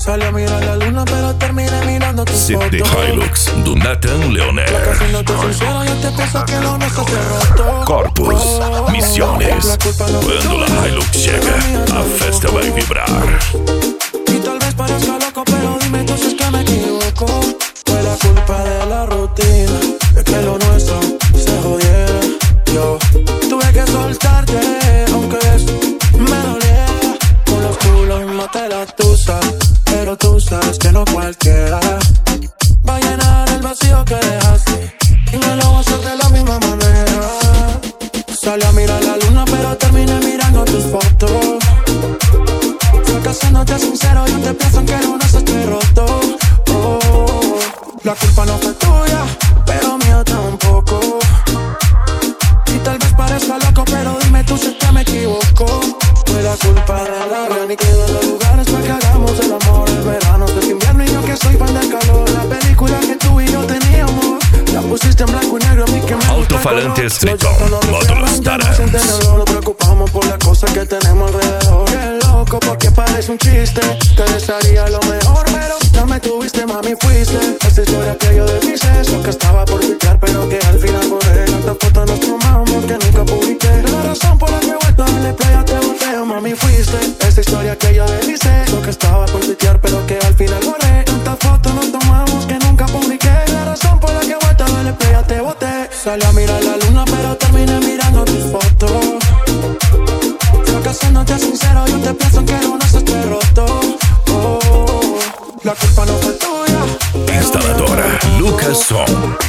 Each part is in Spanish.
Salí a mirar la luna, pero terminé mirando tus CD fotos. Hilux do Nathan Leoner. Siéndote sincero, yo te pienso que lo nuestro se roto. Corpus, Misiones. Quando la Hilux chega, a festa vai vibrar. Y tal vez parezca loco, pero dime tú si es que me equivoco. Fue la culpa de la rutina, de que lo nuestro se jodiera. Yo tuve que soltarte, aunque eso me doliera. Con los culos no te la tusa, pero tú sabes que no cualquiera va a llenar el vacío que dejaste, y no lo voy a hacer de la misma manera. Salí a mirar la luna, pero terminé mirando tus fotos. Fracasándote sincero, yo te pienso que no estoy roto. Oh, la culpa no fue tuya, pero mía tampoco. Y tal vez parezca loco, pero dime tú si es que me equivoco. Fue la culpa de la reina y quedo en los lugares para que hagamos el amor. El verano es invierno y yo que soy fan del calor. La película que tú y yo teníamos la pusiste en blanco y negro, a mí que me Alto-falante estricto, módulos Taras. No nos preocupamos por las cosas que tenemos alrededor. Qué loco, porque parece un chiste. Te desearía lo mejor, pero no me tuviste, mami, fuiste. Esta historia que yo deshice, eso que estaba por filtrar, pero que al final borré. Tantas fotos nos tomamos que nunca publiqué. La razón por la que he vuelto a darle play a te volteo, mami, fuiste. Esta historia que yo deshice, eso que estaba por filtrar, pero que al final borré. Tantas fotos nos tomamos que nunca publiqué. La razón por la que he vuelto a darle play a te boté. Salí a mirar la luna, pero terminé mirando tus fotos. Fracasándote sincero, yo te pienso que no estoy roto. Oh, la culpa no fue tuya. Instaladora Lucas Som.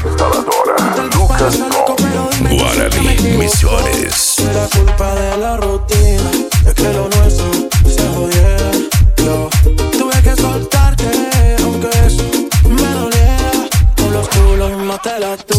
Guarani, Misiones. Fue la culpa de la rutina, de que lo nuestro se jodiera. Yo tuve que soltarte, aunque eso me doliera. Con los culos no te la tuve.